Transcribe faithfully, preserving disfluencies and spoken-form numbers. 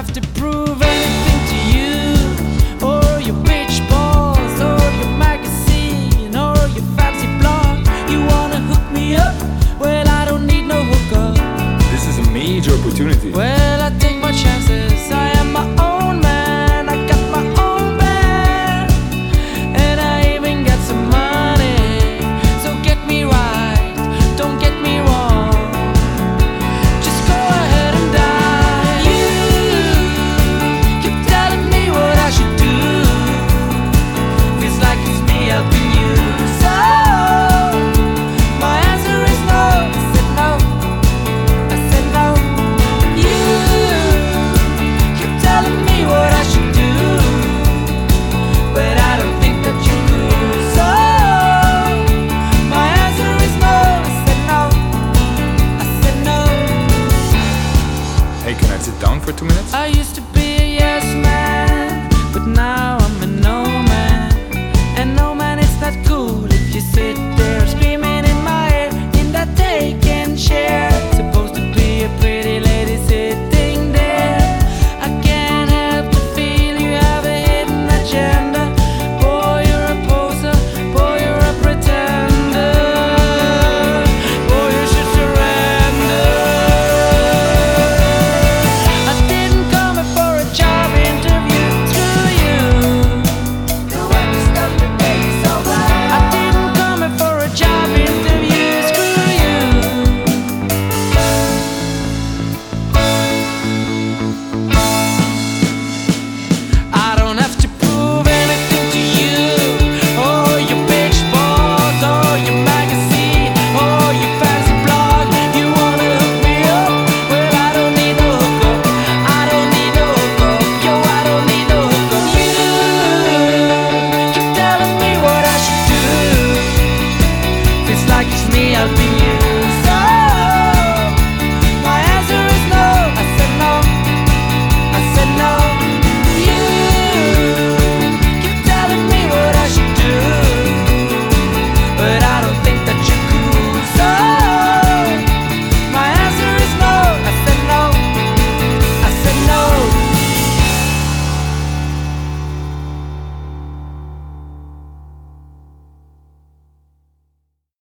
have to prove anything to you, or your bitch balls, or your magazine, or your fancy blog. You wanna hook me up? Well, I don't need no hookup. This is a major opportunity. Well, I take my chances. I am my own man. I got my own band, and I even got some money. So get me right, don't get me wrong. Just go ahead and die. You keep telling me what I should do. Feels like it's me helping you. So my answer is no. I said no. I said no. You keep telling me what I should do, but I don't think that you do. So my answer is no. I said no. I said no. Hey, can I sit down for two minutes? I used to be